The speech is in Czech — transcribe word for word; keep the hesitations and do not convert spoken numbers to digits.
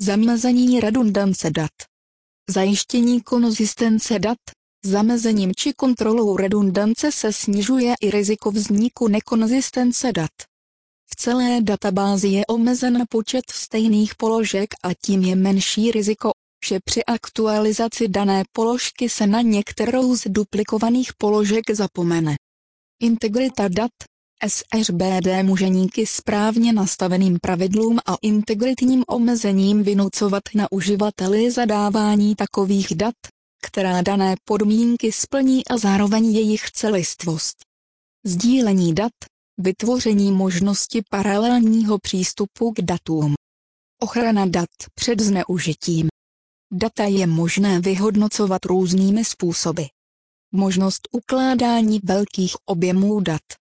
Zamezení redundance dat. Zajištění konzistence dat. Zamezením či kontrolou redundance se snižuje i riziko vzniku nekonzistence dat. V celé databázi je omezen počet stejných položek a tím je menší riziko, že při aktualizaci dané položky se na některou z duplikovaných položek zapomene. Integrita dat. S R B D může díky správně nastaveným pravidlům a integritním omezením vynucovat na uživateli zadávání takových dat, která dané podmínky splní a zároveň jejich celistvost. Sdílení dat. Vytvoření možnosti paralelního přístupu k datům. Ochrana dat před zneužitím. Data je možné vyhodnocovat různými způsoby. Možnost ukládání velkých objemů dat.